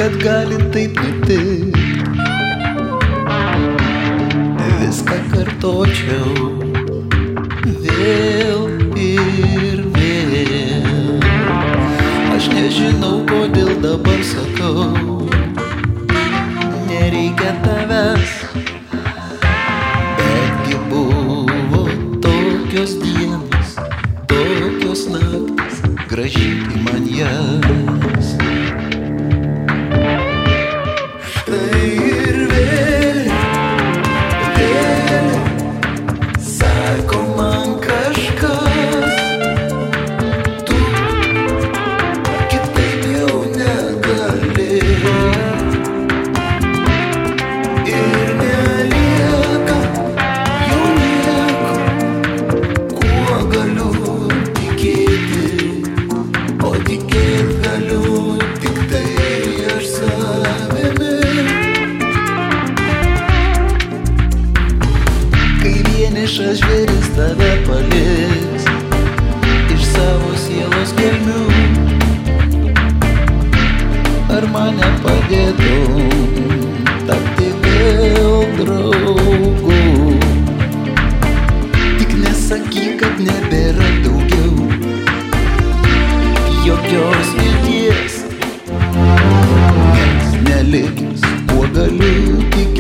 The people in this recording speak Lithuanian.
kad gali taip nutikti. Viską kartočiau vėl ir vėl. Aš nežinau, kodėl dabar sakau, nereikia tavęs. Betgi buvo tokios dienos, tokios naktis, grąžinti man jas. Štai ir vėl sako man kažkas, tu kitaip jau negali. Ir nelieka jau nieko, kuo galiu tikėti, o tikėt galiu tik tai aš savimi. Kai vienišas žvėris tave paliks iš savo sielos gelmių, ar man nepadėtum tapti vėl draugu? Tik nesakyk, kad nebėra daugiau jokios vilties, nes neliks, kuo galiu tik